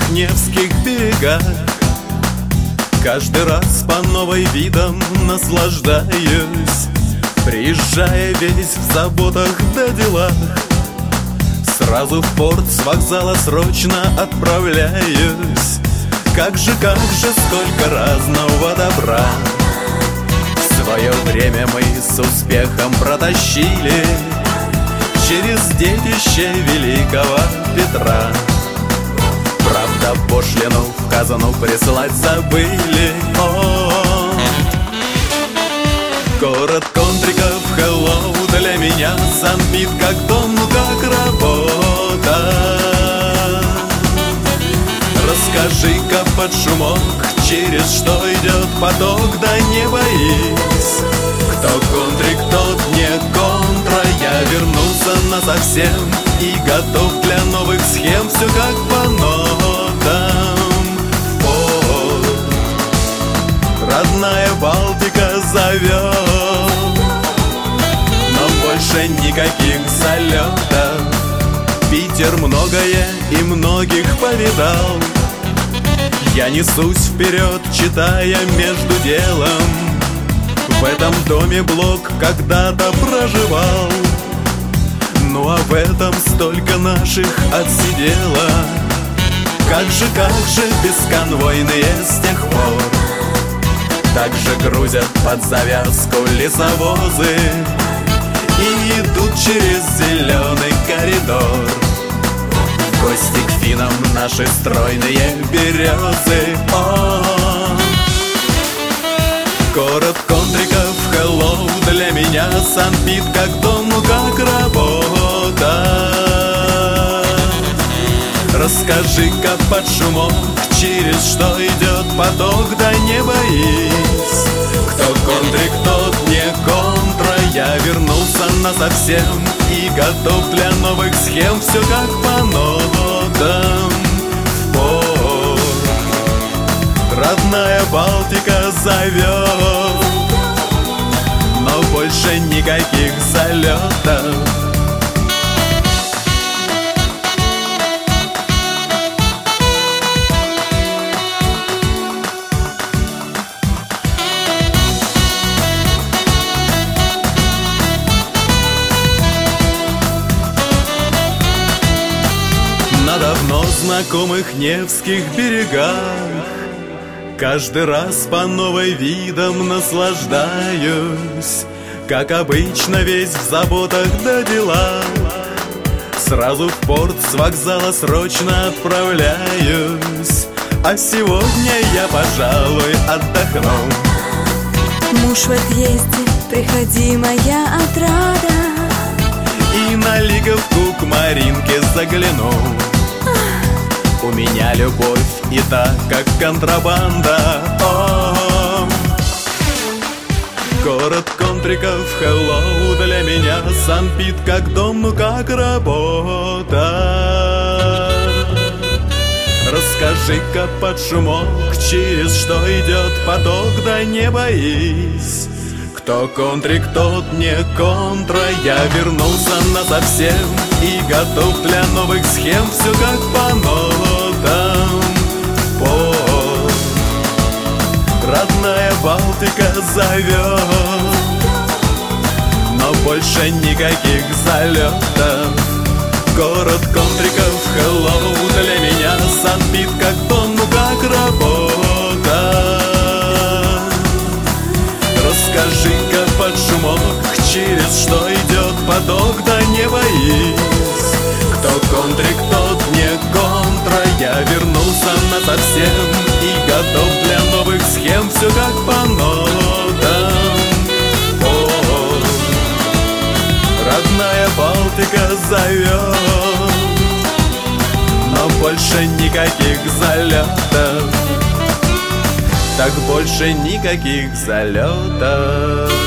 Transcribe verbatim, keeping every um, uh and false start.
знакомых невских берегах. Каждый раз по новой видам наслаждаюсь, приезжая весь в заботах да делах. Сразу в порт с вокзала срочно отправляюсь. Как же, как же, сколько разного добра в свое время мы с успехом протащили через детище великого Петра. Правда, пошлину в казану присылать забыли. О-о-о. Город Контриков, hello, для меня Санпит как дом, ну как работа. Расскажи-ка под шумок, через что идет поток, да не боись. Кто контрик, тот не контра. Я вернулся насовсем и готов для новых схем. Все как по нотам. О, родная Балтика зовет, но больше никаких залетов. Питер многое и многих повидал. Я несусь вперед, читая между делом. В этом доме Блок когда-то проживал. Ну а в этом столько наших отсидело. Как же, как же бесконвойные с тех пор. Так же грузят под завязку лесовозы и идут через зеленый коридор в гости к финам наши стройные березы. О-о-о. Город Контриков, hello, для меня Санпит как дом, ну как работа. Расскажи-ка под шумок, через что идет поток, да не боись. Кто контрик, тот не контра. Я вернулся насовсем и готов для новых схем. Все как по нотам. В порт родная Балтика зовет, но больше никаких залетов. На давно знакомых невских берегах каждый раз по новой видам наслаждаюсь. Как обычно, весь в заботах да делах. Сразу в порт с вокзала срочно отправляюсь. А сегодня я, пожалуй, отдохну. Муж в отъезде, приходи, моя отрада. И на Лиговку к Маринке загляну. У меня любовь и так, как контрабанда. О-о-о. Город Контриков, hello, для меня Санпит как дом, ну как работа. Расскажи-ка под шумок, через что идет поток, да не боись. Кто контрик, тот не контра. Я вернулся насовсем и готов для новых схем. Все как по нотам. Порт родная Балтика зовет, но больше никаких залетов. Город Контриков, hello, для меня Санпит как дом, ну как работа. Расскажи-ка под шумок, через что идет поток, да не боись. Кто контрик, тот не контра. Я вернулся насовсем и готов для новых схем. Все как по нотам. О, родная Балтика зовет, но больше никаких залетов. Так больше никаких залетов.